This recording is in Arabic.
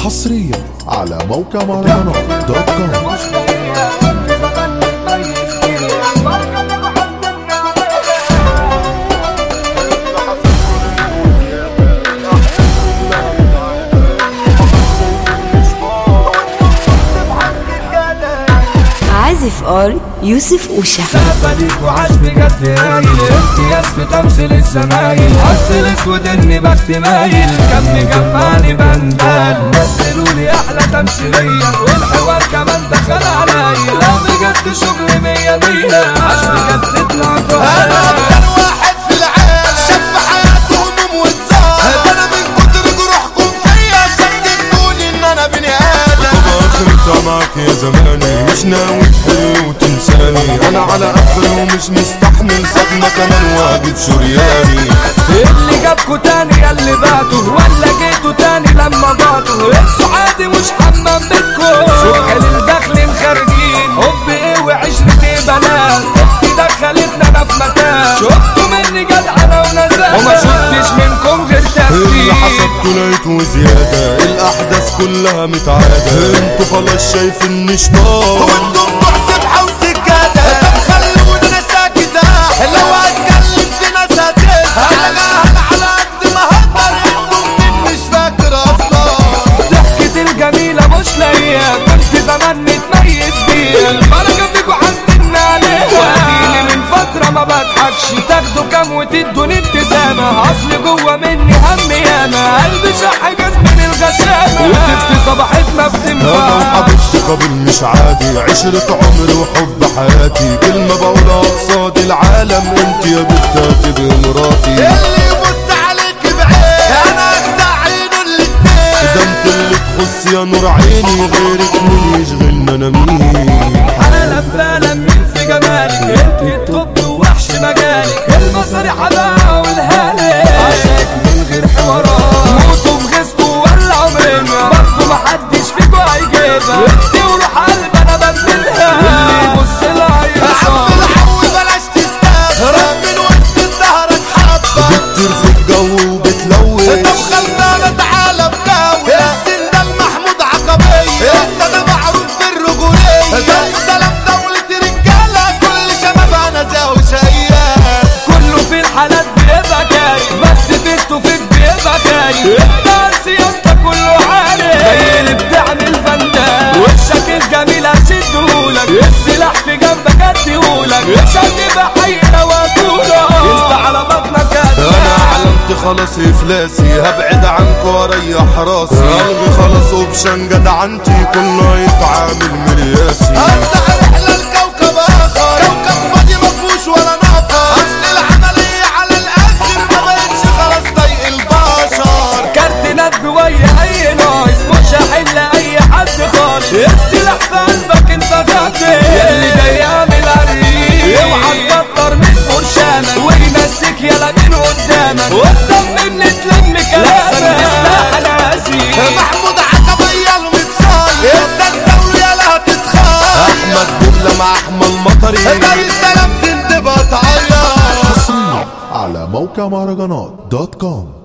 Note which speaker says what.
Speaker 1: حصريا على موقع مهرجانات دوت كوم.
Speaker 2: عازف ار يوسف اوشا
Speaker 3: سافلك وعاش بجد هايل امتياز في تمثيل الزمايل حصل اسود اني بخت مايل كم جمعني بندال مثلولي احلى تمثيليه والحوار كمان دخل عليا لا بجد شغل مية مية عاش بجد طلعت
Speaker 4: انا اكتر واحد في العالم شاف حياته هموم واتزاد انا من كتر جروحكم فيا صدقتوني ان انا بني ادم
Speaker 5: اخرتها معاك يا زماني مش ناوي تحل وتنساني انا على اخر ومش مستحمل صدمة كمان واجب شرياني
Speaker 3: اللي جابكوا تاني ياللي بعتوا ولا جيتوا تاني لما ضعتوا انسوا عادي مش حمام بيتكم سوق للداخلين خارجين حب ايه وعشرة ايه بنات اختي دخلتنا انا في مكان شفتوا مني جدعنة ونزاهة وما شفتش منكم غير تفكير
Speaker 5: اللي حسبته لقيته زيادة الاحداث كلها متعادة انتوا خلاص شايفيني شطار
Speaker 4: وانتم بحسب وسجادة طب خلوني انا ساكت لو هتكلم في ناس هتزهق على قد ما هقدر انتم مين مش فاكر اصلا
Speaker 3: ضحكة الجميلة مش لاقيها كنت زمان متميز بيها البركة فيكوا حاسدين عليها واديني من فترة ما بضحكش تاخدوا كام وتدوني ابتسامة اصل جوا مني هم ياما قلبي شح جاز من الغشامة وتفتي صباحتنا بتنفع
Speaker 5: انا وحبيبتي قبل مش عادي عشرة عمري وحب حياتي كلمة بقولها قصاد العالم انت يا بنت هتبقي مراتي
Speaker 4: اللي يبص عليك بعين انا اخدع عينه الاتنين
Speaker 5: ده انت اللي تخص يا نور عيني غيرك مين يشغلنا انا مين
Speaker 3: حالة ببالة مين في جمالك انت الطب ووحش مجالك المصاريح بقى والهالك عشاك من غير حوارات موتوا بغيظكوا ولا عمرنا برضه محدش فيكوا هيجيبها انت وروح قلب انا بدلها اللي يبص لها يصاب
Speaker 4: الحول بلاش تستهتر من وسط ظهرك حبة
Speaker 5: بتطير في الجو وبتلوش
Speaker 4: طب خلصانة تعالى بناوي السندال محمود عقبية انا معروف بالرجولية ده السلام دولة رجالة كل شباب انا زاوية
Speaker 3: كله في الحالات بيبقى كايف بس فيس تو فيس بيبقى خايف انت سياستك كله عارف زي اللي بتعمل فندان وشك الجميل هشدهولك السلاح في جنبك اديهولك مش هتبقى حقيقة وطولك انت على بطنك
Speaker 5: انا علمت خلاص افلاسي هبعد عنك واريح راسي الغي خلاص اوبشن جدعنتي كله يتعامل مرياسي
Speaker 4: افتح رحلة لكوكب اخر كوكب فاضي مفهوش ولا نفر اصل العملية على الاخر ما بقتش خلاص طايق البشر
Speaker 3: كارت ندب ويا اي نايس مش هحل اي حد خالص السلاح في قلبك انت غافل اللي جاي يعمل عريس اوعى تكتر من برشامك ويمسك يلا من قدامك قدام مني تلم كلامك سلاح ناسي
Speaker 4: محمود عقبية المتصايد انت الدولة يلا هتتخاف
Speaker 5: احمد بولا مع احمد المطري
Speaker 4: ده السلام تندب هتعيط
Speaker 1: حصريا على موقع مهرجانات دوت كوم.